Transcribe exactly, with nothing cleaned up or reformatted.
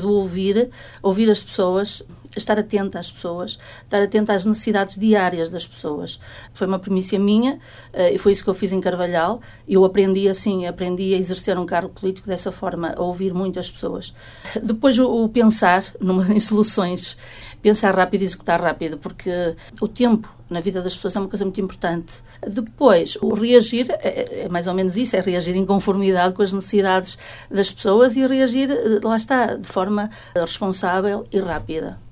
o ouvir, ouvir as pessoas, estar atenta às pessoas, estar atenta às necessidades diárias das pessoas. Foi uma premissa minha e foi isso que eu fiz em Carvalhal. Eu aprendi assim, aprendi a exercer um cargo político dessa forma, a ouvir muito as pessoas. Depois o, o pensar numa, em soluções, pensar rápido e executar rápido, porque o tempo na vida das pessoas é uma coisa muito importante. Depois, o reagir é, é mais ou menos isso, é reagir em conformidade com as necessidades das pessoas e reagir, lá está, de forma responsável e rápida.